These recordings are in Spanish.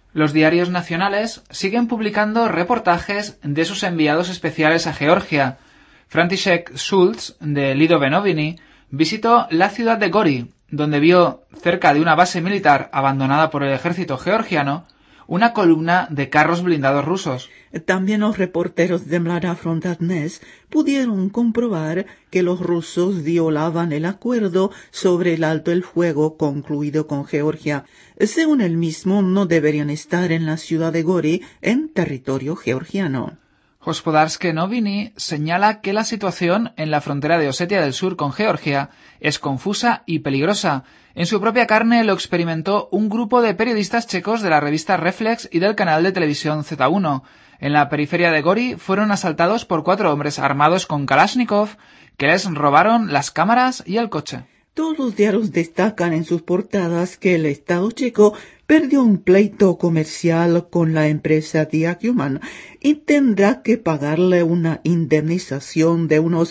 Los diarios nacionales siguen publicando reportajes de sus enviados especiales a Georgia. František Schulz, de Lidové noviny, visitó la ciudad de Gori, donde vio, cerca de una base militar abandonada por el ejército georgiano, una columna de carros blindados rusos. También los reporteros de Mladá Fronta Dnes pudieron comprobar que los rusos violaban el acuerdo sobre el alto el fuego concluido con Georgia. Según él mismo, no deberían estar en la ciudad de Gori, en territorio georgiano. Hospodářské noviny señala que la situación en la frontera de Osetia del Sur con Georgia es confusa y peligrosa. En su propia carne lo experimentó un grupo de periodistas checos de la revista Reflex y del canal de televisión Z1. En la periferia de Gori fueron asaltados por 4 hombres armados con Kalashnikov que les robaron las cámaras y el coche. Todos los diarios destacan en sus portadas que el Estado checo perdió un pleito comercial con la empresa Dia Human y tendrá que pagarle una indemnización de unos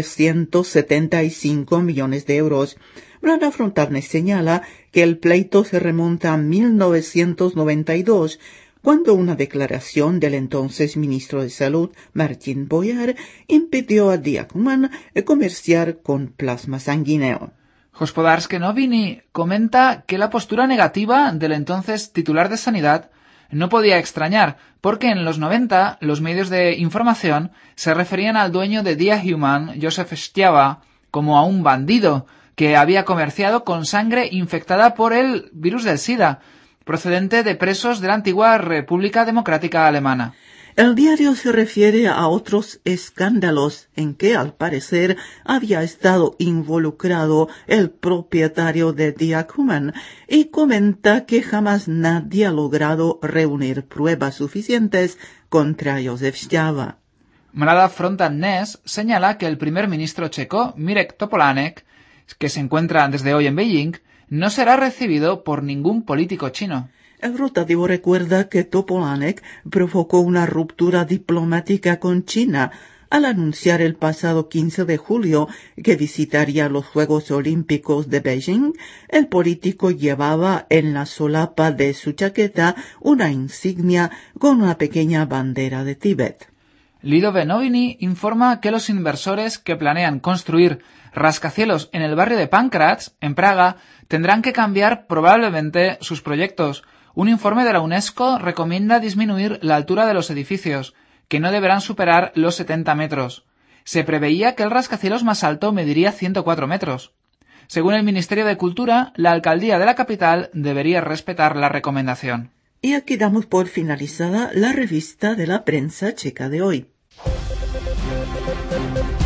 375 millones de euros. Mladá Fronta Dnes señala que el pleito se remonta a 1992, cuando una declaración del entonces ministro de Salud, Martin Boyer, impidió a Dia Human comerciar con plasma sanguíneo. Hospodářské noviny comenta que la postura negativa del entonces titular de Sanidad no podía extrañar, porque en los 90 los medios de información se referían al dueño de Dia Human, Josef Stiava, como a un bandido que había comerciado con sangre infectada por el virus del SIDA, procedente de presos de la antigua República Democrática Alemana. El diario se refiere a otros escándalos en que, al parecer, había estado involucrado el propietario de Dia Human y comenta que jamás nadie ha logrado reunir pruebas suficientes contra Josef Stiava. Mladá Fronta Dnes señala que el primer ministro checo, Mirek Topolánek, que se encuentra desde hoy en Beijing, no será recibido por ningún político chino. El rotativo recuerda que Topolánek provocó una ruptura diplomática con China al anunciar el pasado 15 de julio que visitaría los Juegos Olímpicos de Beijing. El político llevaba en la solapa de su chaqueta una insignia con una pequeña bandera de Tíbet. Lidové noviny informa que los inversores que planean construir rascacielos en el barrio de Pankratz, en Praga, tendrán que cambiar probablemente sus proyectos. Un informe de la UNESCO recomienda disminuir la altura de los edificios, que no deberán superar los 70 metros. Se preveía que el rascacielos más alto mediría 104 metros. Según el Ministerio de Cultura, la alcaldía de la capital debería respetar la recomendación. Y aquí damos por finalizada la revista de la prensa checa de hoy.